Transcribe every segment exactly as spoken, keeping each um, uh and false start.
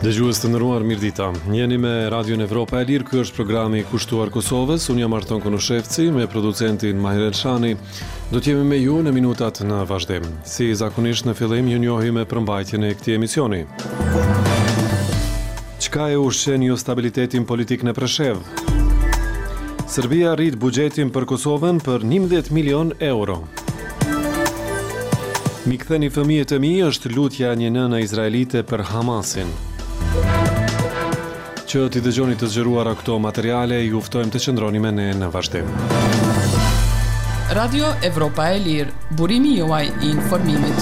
Dëgjues të nderuar, mirëdita. Jeni me Radion Evropa e Lirë, ky është programi i kushtuar Kosovës. Unë jam Arton Konoshevci me producentin Mahir Elshani. Do të jemi me ju në minutat në vazhdim. Si zakonisht në fillim ju njohim me përmbajtjen e këtij emisioni. Çka e ushqen jo stabilitetin politik në Preshevë? Serbia rrit buxhetin për Kosovën për njëmbëdhjetë milion euro. Mi ktheni fëmijët e mi është lutja një nëne izraelite për Hamasin. Që t'i dëgjoni të zgjeruara këto materiale, ju ftojmë të qëndroni me ne në vazhdim. Radio Evropa e Lirë, burimi juaj i informimit.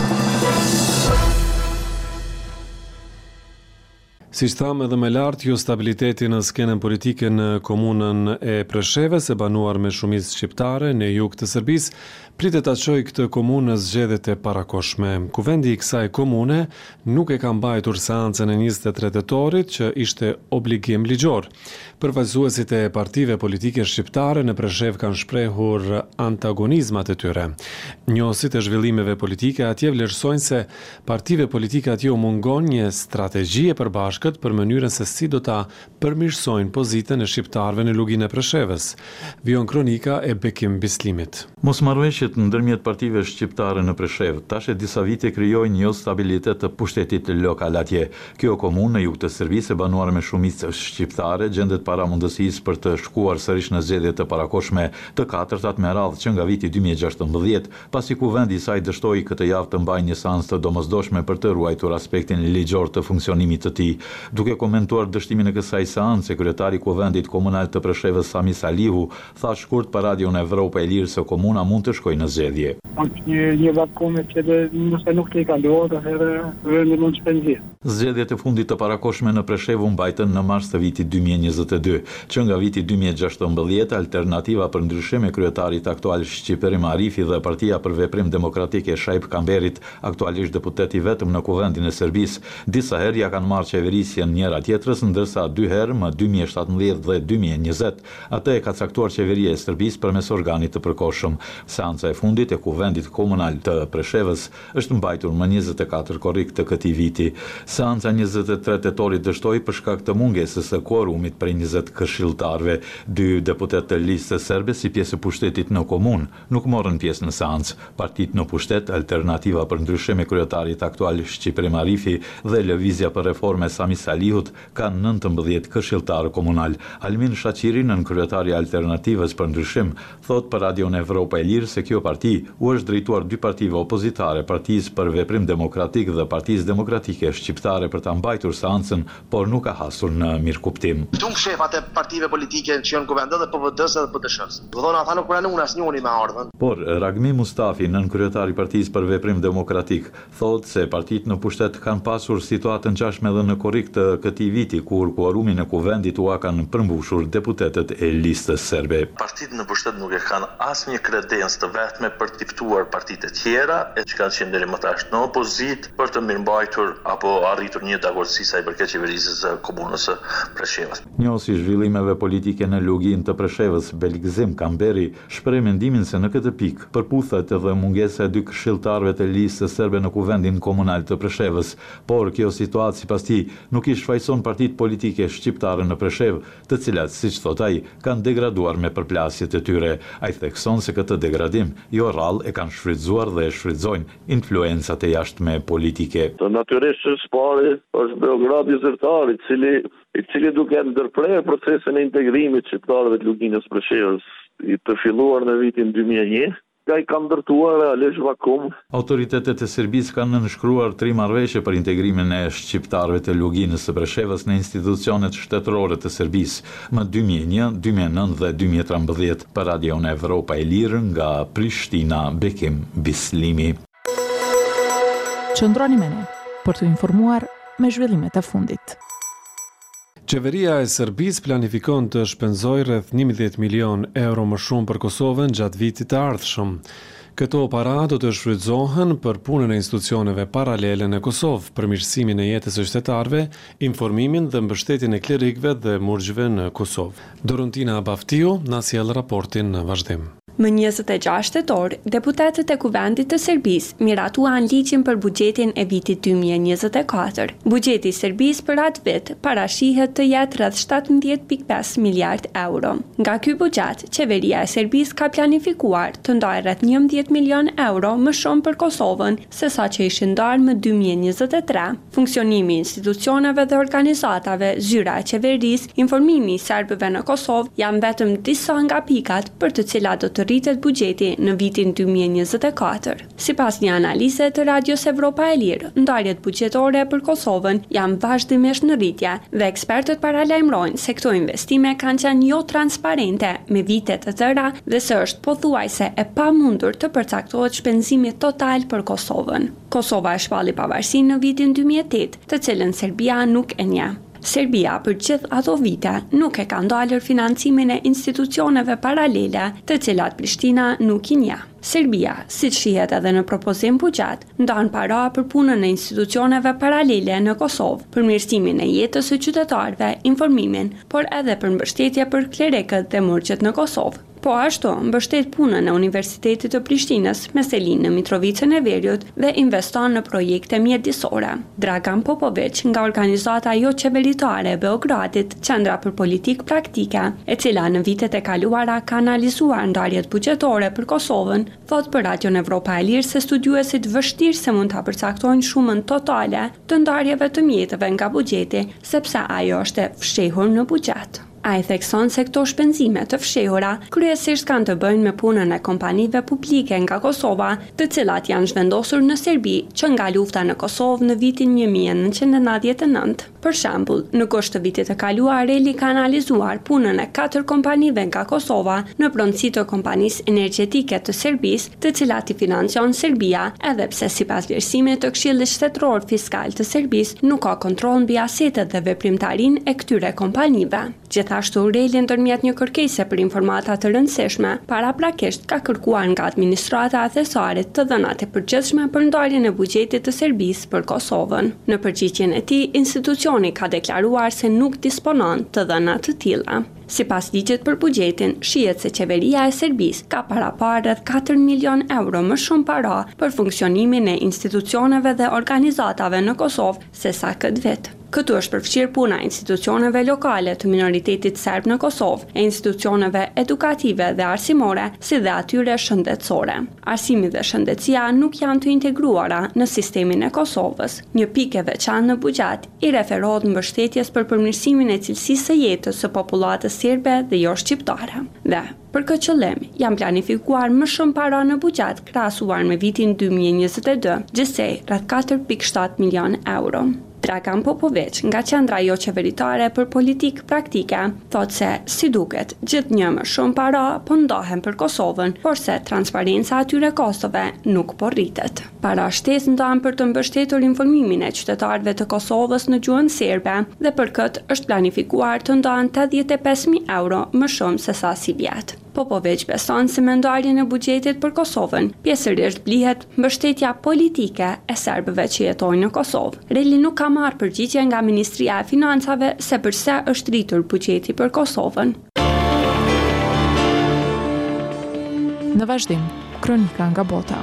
Si thamë edhe më lart, jo stabiliteti në skenën politike në komunën e Preshevës, e banuar me shumicë shqiptare në jug të Serbisë, pritet ta çojë këtë komunë në zgjedhjet e parakoshme. Kuvendi i kësaj komune nuk e ka mbajtur seancën e njëzet e tre tetorit, që ishte obligim ligjor. Përfaqësuesit e partive politike shqiptare në Preshevë kanë shprehur antagonizmat e tyre. Njohësit e zhvillimeve politike atje vlerësojnë se partive politike atje u mungon një strategji e përbashkët për mënyrën se si do ta përmirësojnë pozitën e shqiptarëve në luginë e Preshevës. Vion kronika e Bekim Bislimit. Mosmarrëveshjet ndërmjet partive shqiptare në Preshevë tash e disa vite krijojnë një stabilitet të pushtetit lokal atje. Kjo komunë në jug të Serbisë e banuar me shumicë shqiptare gjendet para mundësisë për të shkuar sërish në zgjedhjet të parakoshme të katërtat me radhë që nga viti dy mijë e gjashtëmbëdhjetë, pasi kuvendi i saj dështoi këtë javë të mbajë një seancë të domosdoshme për të ruajtur aspektin ligjor të funksionimit të tij. Duke komentuar dështimin e kësaj seance, kryetari i kuvendit komunal të Preshevës Sami Salihu tha shkurt për Radion Evropa e Lirë se komuna mund të shkojë në zgjedhje. Një një vakume që nëse nuk të i kalohet, atëherë vendi mund të shpenzit. Zgjedhjet e fundit të parakoshme në Preshevë u mbajtën në mars të vitit dy mijë e njëzet e dy, që nga viti dy mijë e gjashtëmbëdhjetë Alternativa për ndryshim e kryetarit aktual Shqip Erim Arifi dhe Partia për Veprim Demokratik e Shaip Kamberit, aktualisht deputet i vetëm në kuvendin e Serbisë, disa herë ja kanë marrë qeverisjen njëra tjetrës, ndërsa dy herë më dy mijë e shtatëmbëdhjetë dhe dy mijë e njëzet, atë e ka caktuar qeveria e Serbisë përmes organit të përkohshëm. Seanca e fundit e kuvendit komunal të Preshevës është mbajtur më njëzet e katër korrik të këtij viti. Seanca njëzet e tre tetorit dështoi për shkak të mungesës së kuorumit prej njëzet këshilltarëve. Dy deputet të listës serbe si pjesë e pushtetit në komunë nuk morën pjesë në seancë. Partitë në pushtet, Alternativa për ndryshim e kryetarit aktual Shqip Erim Arifi dhe Lëvizja për reforme Sami Salihut kanë nëntëmbëdhjetë këshilltarë komunal. Almin Shaqiri, nën kryetari i Alternativës për ndryshim, thot për Radion Evropa e Lirë se kjo parti u është drejtuar dy partive opozitare, Partisë për Veprim Demokratik dhe Partisë Demokratike Shqiptare për ta mbajtur seancën, por nuk ka hasur në mirëkuptim. Tung shefat e partive politike që janë kuvendit dhe P V D-s dhe P D S-s. Do thonë ata nuk pranuan asnjëri me ardhmën. Por Ragmi Mustafi, nën kryetari i Partisë për Veprim Demokratik, thotë se partitë në pushtet kanë pasur situatën ngjashme edhe në korrik të këtij viti, kur kuorumin e kuvendit u kanë përmbushur deputetët e listës serbe. Partitë në pushtet nuk e kanë asnjë kredencë të vetme për të ftuar partitë e tjera e që kanë qenë deri më tash në opozit për të mirëmbajtur apo arritur një dakordsi sa i përket qeverisë së komunës së Preshevës. Njohësi i zhvillimeve politike në luginë të Preshevës, Belikzim Kamberi, shpreh mendimin se në këtë pikë përputhet edhe mungesa e dy këshilltarëve të listës serbe në kuvendin komunal të Preshevës, por kjo situatë sipas tij nuk i shfaqson partitë politike shqiptare në Preshevë, të cilat, siç thot ai, kanë degraduar me përplasjet e tyre. Ai thekson se këtë degradim jo rrallë e kanë shfrytzuar dhe e shfrytëzojnë influencat e jashtme politike. Natyrisht është pari është Beogradi zyrtar, i cili i cili duke ndërprerë procesin e integrimit shqiptarëve të luginës Preshevës, i të filluar në vitin dy mijë e një, ka i ka ndërtuar realisht vakum. Autoritetet e Serbisë kanë nënshkruar tri marrëveshje për integrimin e shqiptarëve të luginës së Preshevës në institucionet shtetërore të Serbisë më dy mijë e një, dy mijë e nëntë dhe dy mijë e trembëdhjetë. Për Radion Evropa e Lirë nga Prishtina, Bekim Bislimi. Qëndroni me ne për të informuar me zhvillimet e fundit. Qeveria e Serbisë planifikon të shpenzojë rreth njëmbëdhjetë milion euro më shumë për Kosovën gjatë vitit të ardhshëm. Këto para do të shfrytëzohen për punën e institucioneve paralele në Kosovë, përmirësimin e jetës së qytetarëve, informimin dhe mbështetjen e klerikëve dhe murgjve në Kosovë. Dorontina Baftiu na sjell raportin në vazhdim. Më njëzet e gjashtë tetor, deputetët e Kuvendit të Serbisë miratuan ligjin për buxhetin e vitit dy mijë e njëzet e katër. Buxheti i Serbisë për atë vit parashihet të jetë rreth shtatëmbëdhjetë pikë pesë miliard euro. Nga ky buxhet, qeveria e Serbisë ka planifikuar të ndajë rreth njëmbëdhjetë milion euro më shumë për Kosovën se sa që ishin ndarë më dy mijë e njëzet e tre. Funksionimi i institucioneve dhe organizatave, zyra e qeverisë, informimi i serbëve në Kosovë janë vetëm disa nga pikat për të cilat do të rritet buxheti në vitin dy mijë e njëzet e katër. Sipas një analize të Radios Evropa e Lirë, ndarjet buxhetore për Kosovën janë vazhdimisht në rritje dhe ekspertët paralajmërojnë se këto investime kanë qenë jo transparente me vite të tëra dhe se është pothuajse e pamundur të përcaktohet shpenzimi total për Kosovën. Kosova e shpalli pavarësinë në vitin dy mijë e tetë, të cilën Serbia nuk e njeh. Serbia për gjithë ato vite nuk e ka ndalur financimin e institucioneve paralele të cilat Prishtina nuk i njeh. Serbia, siç shihet edhe në propozim buxhet, ndan para për punën e institucioneve paralele në Kosovë, për mirësimin e jetës së qytetarëve, informimin, por edhe për mbështetje për klerekët dhe murgjët në Kosovë. Po ashtu, mbështet punën e Universitetit të Prishtinës me selin në Mitrovicën e Veriut dhe investon në projekte mjedisore. Dragan Popović nga organizata jo qeveritare e Beogradit, Qendra për Politikë Praktike, e cila në vitet e kaluara ka analizuar ndarjet buxhetore për Kosovën, thot për Radion Evropa e Lirë se studiuesit vështirë se mund ta përcaktojnë shumën totale të ndarjeve të mjeteve nga buxheti, sepse ajo është e fshehur në buxhet. Ai thekson se këto shpenzime të fshehura kryesisht kanë të bëjnë me punën e kompanive publike nga Kosova, të cilat janë zhvendosur në Serbi që nga lufta në Kosovë në vitin një mijë e nëntëqind e nëntëdhjetë e nëntë. Për shembull, në gusht të vitit të kaluar, Reli ka analizuar punën e katër kompanive nga Kosova në pronësi të kompanisë energjetike të Serbisë, të cilat i financion Serbia, edhe pse sipas vlerësimit të Këshillit Shtetëror Fiskal të Serbisë nuk ka kontroll mbi asetet dhe veprimtarinë e këtyre kompanive. Gjithashtu, Reli ndërmjet një kërkese për informata të rëndësishme, paraprakisht ka kërkuar nga administrata athesare të dhënat e përgjithshme për ndarjen e buxhetit të Serbisë për Kosovën. Në përgjigjen e tij, institucioni ka deklaruar se nuk disponon të dhëna të tilla. Sipas ligjit për buxhetin, shihet se qeveria e Serbisë ka para parë rreth katër milion euro më shumë para për funksionimin e institucioneve dhe organizatave në Kosovë se sa këtë vit. Këtu është përfshirë puna e institucioneve lokale të minoritetit serb në Kosovë, e institucioneve edukative dhe arsimore, si dhe atyre shëndetësore. Arsimi dhe shëndetësia nuk janë të integruara në sistemin e Kosovës. Një pikë e veçantë në buxhet i referohet mbështetjes për përmirësimin e cilësisë së jetës së popullatës serbe dhe jo shqiptare. Dhe për këtë qëllim, janë planifikuar më shumë para në buxhet krahasuar me vitin dy mijë e njëzet e dy, gjithsej rreth katër pikë shtatë milion euro. Dragan Popović nga Qendra jo qeveritare për Politikë Praktike thot se, si duket, gjithnjë më shumë para po ndahen për Kosovën, por se transparenca atyre kostove nuk po rritet. Para shtesë ndahen për të mbështetur informimin e qytetarëve të Kosovës në gjuhën serbe dhe për këtë është planifikuar të ndahen tetëdhjetë e pesë mijë euro më shumë se sa si vjet. Popović beson se me ndarjen e buxhetit për Kosovën, pjesërisht blihet mbështetja politike e serbëve që jetojnë në Kosovë. Reli nuk ka marrë përgjigje nga Ministria e Financave se përse është rritur buxheti për Kosovën. Në vazhdim, kronika nga bota.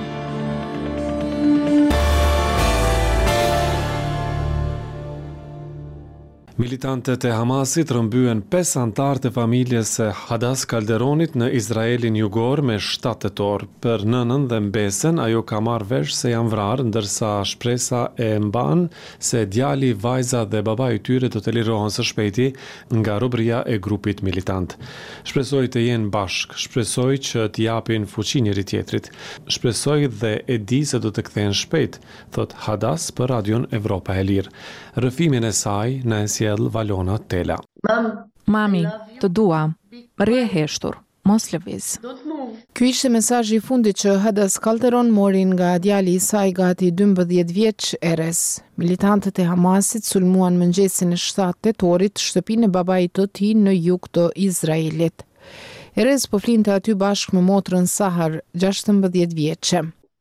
Militantët e Hamasit rëmbyen pesë anëtar të familjes së Hadas Kalderonit në Izraelin jugor me shtatë tetor. Për nënën dhe mbesen, ajo ka marrë vesh se janë vrarë, ndërsa shpresa e mban se djali, vajza dhe baba i tyre do të lirohen së shpejti nga robëria e grupit militant. Shpresoj të jenë bashk, shpresoj që të japin fuqi njëri tjetrit. Shpresoj dhe e di se do të kthehen shpejt, thot Hadas për Radion Evropa e Lirë. Rëfimin e saj në sjell Valona Tela. Mami, të dua, rrie heshtur, mos lëviz. Ky ishte mesazhi i fundit që Hadas Kalderon mori nga djali i saj gati dymbëdhjetë vjeç Erez. Militantët e Hamasit sulmuan mëngjesin e shtatë tetorit shtëpinë e babait të tij në jug të Izraelit. Erez po flinte aty bashkë me motrën Sahar, gjashtëmbëdhjetë vjeçe.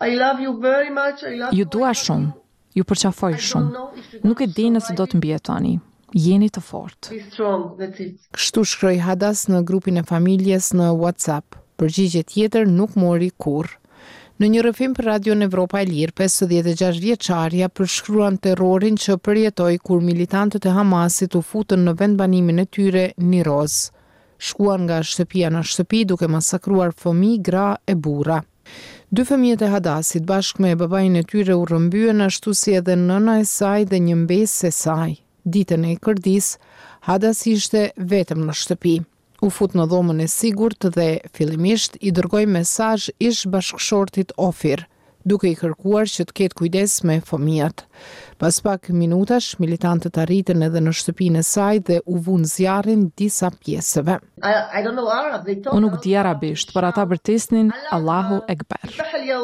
Ju dua shumë. Ju përqafoj shumë. Nuk e di nëse do të mbijetoni. Jeni të fortë. Kështu shkroi Hadas në grupin e familjes në WhatsApp. Përgjigje tjetër nuk mori kurrë. Në një rrëfim për Radion Evropa e Lirë, pesëdhjetë e gjashtë vjeçaria përshkruan terrorin që përjetoi kur militantët e Hamasit u futën në vendbanimin e tyre Niroz. Shkuan nga shtëpia në shtëpi duke masakruar fëmijë, gra e burra. Dy fëmijët e Hadasit bashkë me babain e tyre u rrëmbyen ashtu si edhe nëna e saj dhe një mbesë e saj. Ditën e Kërdis, Hadas ishte vetëm në shtëpi. U fut në dhomën e sigurt dhe fillimisht i dërgoi mesazh ish bashkëshortit Ofir, duke i kërkuar që të ketë kujdes me fëmijët. Pas pak minutash, militantët arritën edhe në shtëpinë e saj dhe u vun zjarrin disa pjesëve. Unë nuk di arabisht, por ata bërtisnin Allahu Ekber.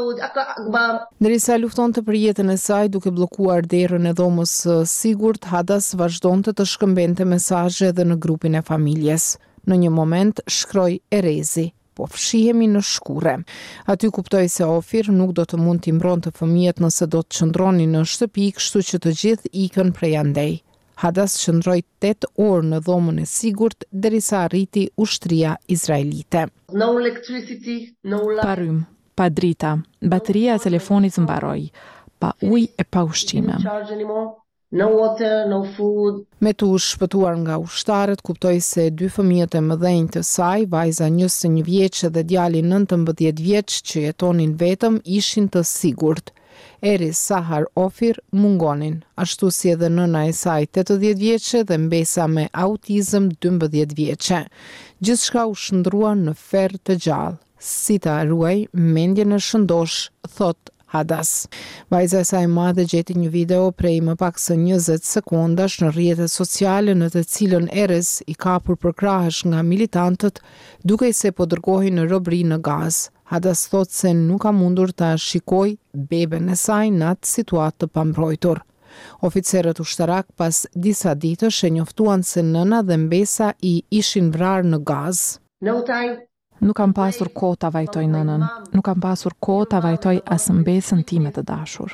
Ndërsa luftonte për jetën e saj duke bllokuar derën e dhomës së sigurt, Hadas vazhdonte të shkëmbente mesazhe edhe në grupin e familjes. Në një moment shkroi Erezi, po fshihemi në shkure. Aty kuptoi se Ofir nuk do të mund t'i mbronte fëmijët nëse do të qëndronin në shtëpi, kështu që të gjithë ikën prej andej. Hadas qëndroi tetë orë në dhomën e sigurt derisa arriti ushtria izraelite. No electricity, no light. Pa rrymë, pa drita, bateria e telefonit mbaroi, pa ujë e pa ushqime. No water, no food. Me të u shpëtuar nga ushtarët, kuptoi se dy fëmijët e mëdhenj të saj, vajza njëzet e një vjeçë dhe djali nëntëmbëdhjetë vjeç që jetonin vetëm, ishin të sigurt. Eri Sahar Ofir mungonin, ashtu si edhe nëna e saj tetëdhjetë vjeçe dhe mbesa me autizëm dymbëdhjetë vjeçe. Gjithçka u shndrua në ferr të gjallë. Si ta ruaj mendjen e shëndosh, thot Hadas. Vajza e saj e madhe gjeti një video prej më pak se njëzet sekondash në rrjetet sociale në të cilën Erez i kapur përkrahësh nga militantët duke se po dërgohej në robëri në Gazë. Hadas thot se nuk ka mundur ta shikoj beben e saj në atë situatë të pambrojtur. Oficerët ushtarak pas disa ditësh e njoftuan se nëna dhe mbesa i ishin vrarë në Gazë. No time. Nuk kam pasur kohë ta vajtoj nënën. Nuk kam pasur kohë ta vajtoj as mbesën time të dashur.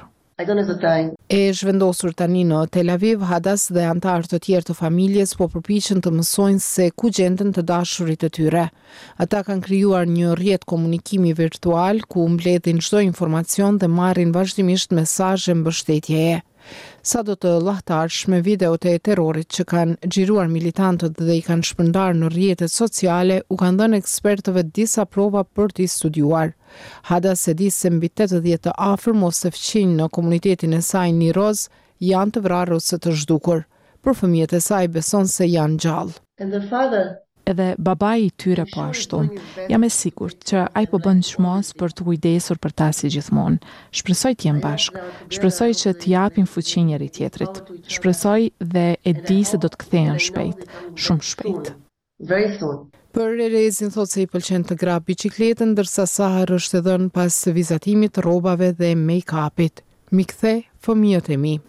E zhvendosur tani në Tel Aviv, Hadas dhe antarë të tjerë të familjes po përpiqen të mësojnë se ku gjenden të dashurit e tyre. Ata kanë krijuar një rrjet komunikimi virtual ku mbledhin çdo informacion dhe marrin vazhdimisht mesazhe mbështetjeje. Sa do të llahtarshme videot e terrorit që kanë xhiruar militantët dhe i kanë shpërndar në rrjetet sociale u kanë dhënë ekspertëve disa prova për t'i studiuar. Hadas e di se mbi tetëdhjetë të afërm ose fqinj në komunitetin e saj Niroz janë të vrarë ose të zhdukur. Për fëmijët e saj beson se janë gjallë. And the father Edhe babai i tyre po ashtu. Jam e sigurt që ai po bën çmos për të kujdesur për ta si gjithmonë. Shpresoj të jem bashkë. Shpresoj që të japin fuqi njëri tjetrit. Shpresoj dhe e di se do të kthehen shpejt, shumë shpejt. Very soon. Për Erezin thot se i pëlqen të grab biçikletën, ndërsa Sahar është e dhënë pas vizatimit të rrobave dhe make-upit. Mi kthe fëmijët e mi.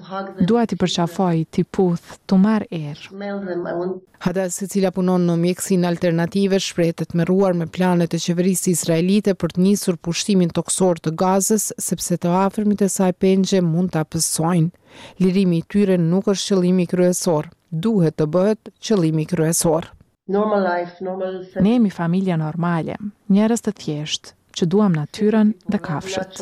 Dua t'i përqafoj, t'i puth, t'u marr erë. Hadas, e cila punon në mjekësinë alternative, shprehet me ruar me planet e qeverisë izraelite për të nisur pushtimin toksor të Gazës, sepse të afërmit e saj pengje mund ta pësojnë. Lirimi i tyre nuk është qëllimi kryesor, duhet të bëhet qëllimi kryesor. Normal life, normal... Ne jemi familja normale, njerëz të thjeshtë, që duam natyrën dhe kafshët.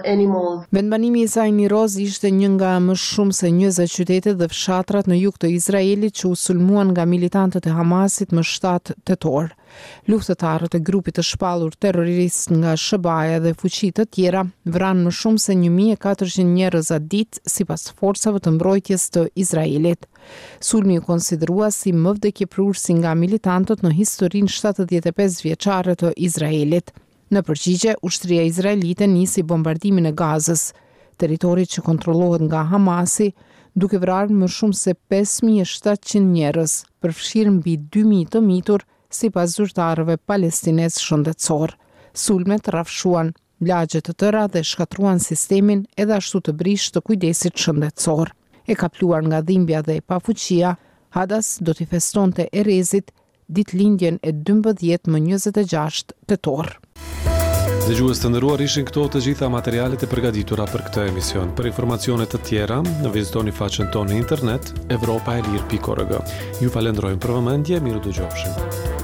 Vendbanimi i saj Niroz ishte një nga më shumë se njëzet qytete dhe fshatrat në jug të Izraelit që u sulmuan nga militantët e Hamasit më shtatë tetor. Luftëtarët e grupit të shpallur terrorist nga S B A-ja dhe fuqi të tjera vranë më shumë se një mijë e katërqind njerëz atë ditë sipas forcave të mbrojtjes të Izraelit. Sulmi u konsiderua si më vdekjeprurësi nga militantët në historinë shtatëdhjetë e pesë vjeçare të Izraelit. Në përgjigje, ushtria izraelite nisi bombardimin e Gazës, territorit që kontrollohet nga Hamasi, duke vrarë më shumë se pesë mijë e shtatëqind njerëz, përfshirë mbi dy mijë të mitur, sipas zyrtarëve palestinez shëndetësor. Sulmet rrafshuan lagje të tëra dhe shkatruan sistemin edhe ashtu të brish të kujdesit shëndetësor. E kapluar nga dhimbja dhe pafuqia, Hadas do t'i festonte Erezit ditëlindjen e dymbëdhjetë më njëzet e gjashtë tetor. Dëgjues të nderuar, ishin këto të gjitha materialet e përgatitura për këtë emision. Për informacione të tjera, vizitoni faqen tonë në internet evropaelir pikë org. Ju falenderojmë për vëmendje, miru dëgjofshim.